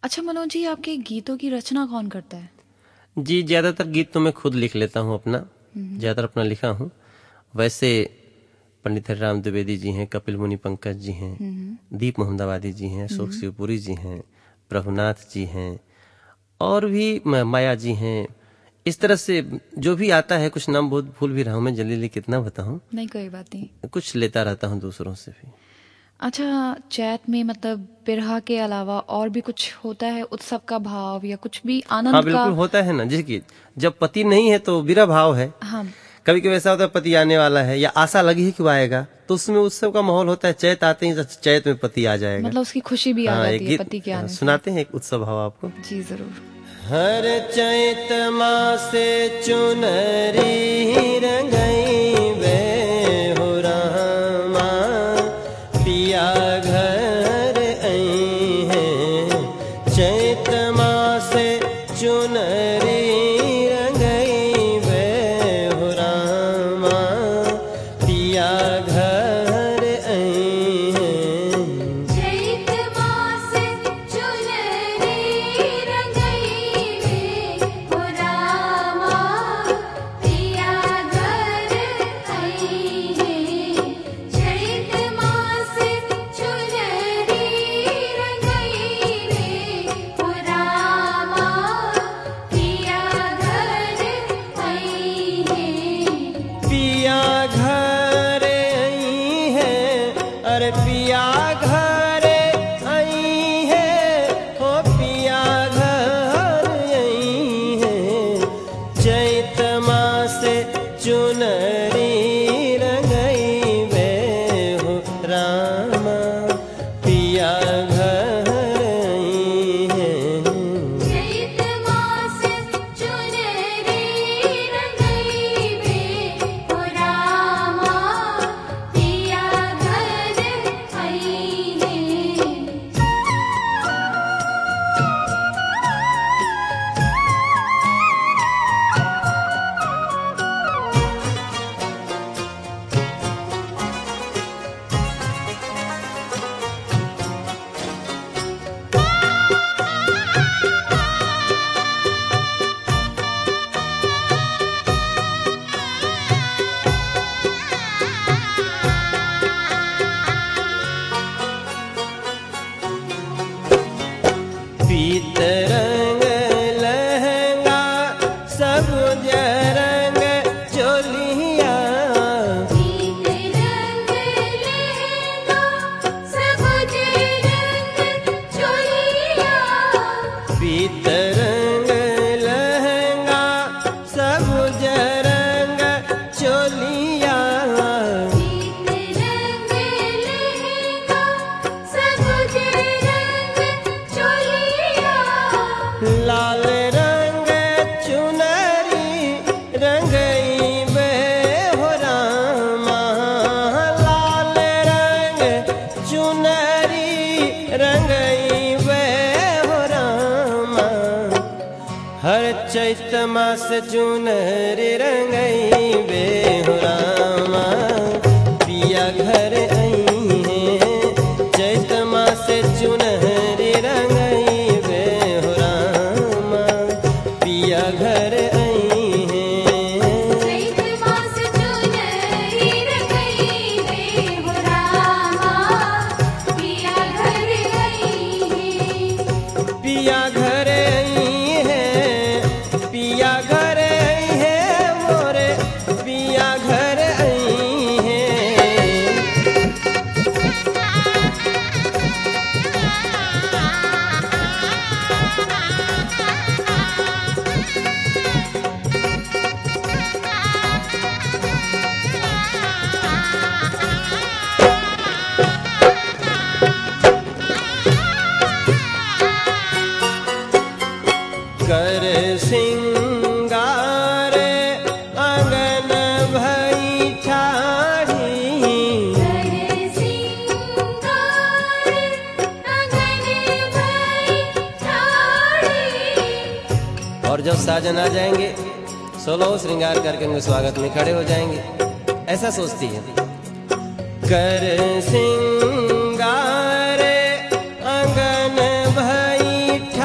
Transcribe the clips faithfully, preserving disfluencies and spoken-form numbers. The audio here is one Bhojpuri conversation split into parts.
अच्छा मनोज जी, आपके गीतों की रचना कौन करता है? जी, ज़्यादातर गीत तो मैं खुद लिख लेता हूँ अपना, ज़्यादातर अपना लिखा हूँ। वैसे पंडित हरिराम द्विवेदी जी हैं, कपिल मुनि पंकज जी हैं, दीप मोहम्मदाबादी जी हैं, अशोक शिवपुरी जी हैं, प्रभुनाथ जी हैं और भी म- माया जी हैं। इस तरह से जो भी आता है, कुछ नाम बहुत भूल भी रहा हूँ मैं, जल्दी कितना बताऊँ, नहीं, कोई बात नहीं। कुछ लेता रहता हूँ दूसरों से भी। अच्छा, चैत में मतलब बिरहा के अलावा और भी कुछ होता है, उत्सव का भाव या कुछ भी हाँ आनंद का? बिल्कुल होता है ना, जैसे कि जब पति नहीं है तो विरह भाव है। हाँ, कभी कभी ऐसा होता है पति आने वाला है या आशा लगी है कि वो आएगा, तो उसमें उत्सव का माहौल होता है। चैत आते ही चैत में पति आ जाएगा। मतलब उसकी खुशी भी आ हाँ, एक जाती है गीत पति के हाँ, आने से। सुनाते हैं एक उत्सव भाव आपको। जी जरूर। हर चैत मासे चुनरी रंगई वे हो रामा, पिया घर आई हैं। चैत मासे चुनरी रंगई वे हो रामा, पिया घर आई हैं। चैत मास चुनरी रंगई वे हो रामा, पिया घर आई है। चैत मास चुनरी रंगई वे हो रामा, पिया घर आई है। पिया घर आई है, अरे पिया घर आई है, हो पिया घर आई है। चैत मास चुनरी रंगई वे हो रामा, पिया घर आई है। चैत मास चुनरी रंगई वे हो रामा, पिया घर आई है। पीत रंग लहंगा सबुज रंग चोलिया, पीत रंग लहंगा सबुज रंग चोलिया, पीत रंग लहंगा सबुज रंग चोलिया। पीत रंग लहंगा सबुज रंग चोलिया, लाल रंग चुनरी रंगई वे हो रामा, लाल रंग चुनरी रंगई वे हो रामा। हर चैत मास चुनरी रंगई वे हो रामा, पिया घर आई हैं। चैत मास चुनरी रंगई वे हो रामा, पिया घर आई हैं। चैत मास चुनरी रंगई वे हो रामा, पिया घर आई है। पिया घर आई है, पिया घर आई है, मोरे पिया घर आई है। कर सिंगार आंगन भई ठाढ़ी, कर सिंगार आंगन भई ठाढ़ी, और जब साजन आ जाएंगे सोलह श्रृंगार करके उनके स्वागत में खड़े हो जाएंगे, ऐसा सोचती है। कर सिंगार आंगन भई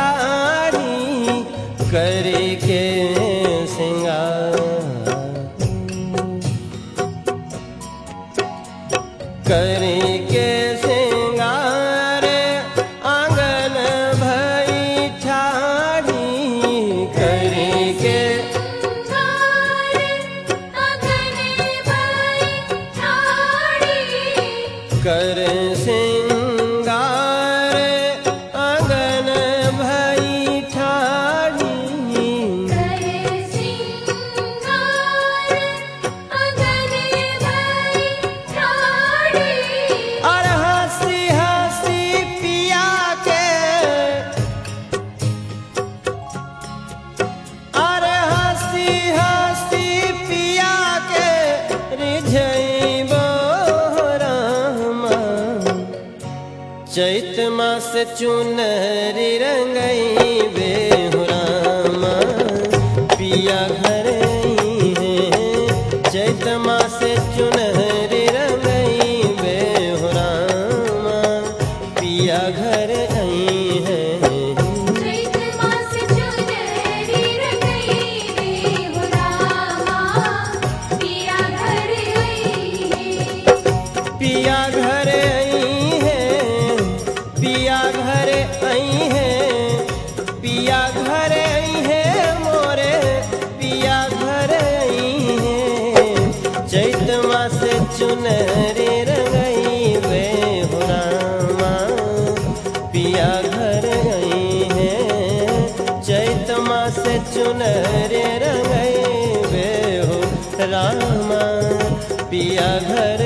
चैत मास चुनरी रंगई बेहुरामा पिया घर आई है। चैत मास चुनरी रंगई बेहुरामा पिया घर आई है। चैत मास चुनरी रंगई बेहुरामा पिया घर आई है। पिया घर आई है, पिया घर आई है, पिया घर आई है मोरे पिया घर आई है। चैत मास चुनरी रंगई बेहुरामा पिया घर आई है। चैत मास चुनरी रंगई बेहुरामा पिया घर